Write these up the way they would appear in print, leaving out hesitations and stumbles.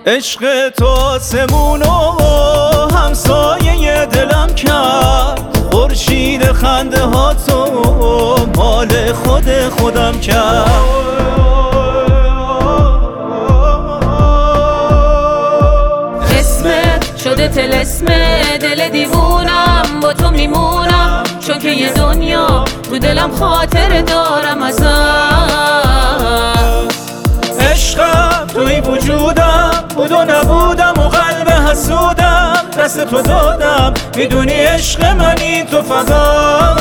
عشق تو آسمون و همسایه دلم کرد، خورشید خنده ها تو مال خودم کرد. اسمت شده طلسم دل دیوونم، با تو میمونم چون که یه دنیا تو دلم خاطر دارم ازت. عشقم توی وجودم بود و نبودم و قلب حسودم، دست تو دادم میدونی عشق منی تو فقط.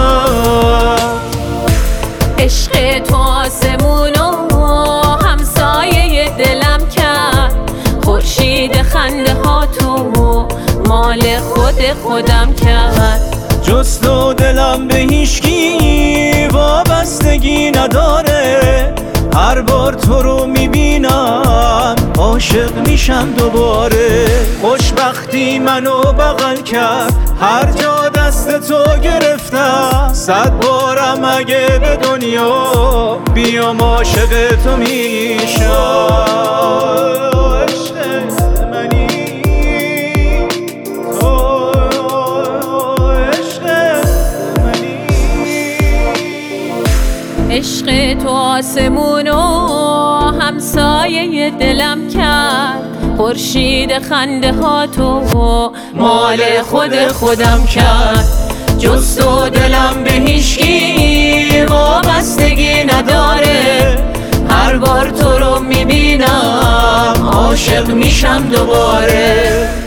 عشق تو آسمون و همسایه دلم کرد، خورشید خنده ها تو مال خودم کرد. جز تو دلم به هیچکی وابستگی نداره، هر بار تو رو میبینم عاشق میشم دوباره. خوشبختی منو بغل کرد، هر جا دست تو گرفتم، 100 بارم اگه به دنیا بیام عاشق تو میشم. عشق تو آسمون و همسایه دلم کرد، خورشید خنده ها تو مال خودم کرد. جز تو دلم به هیچکی وابستگی نداره، هر بار تو رو میبینم عاشق میشم دوباره.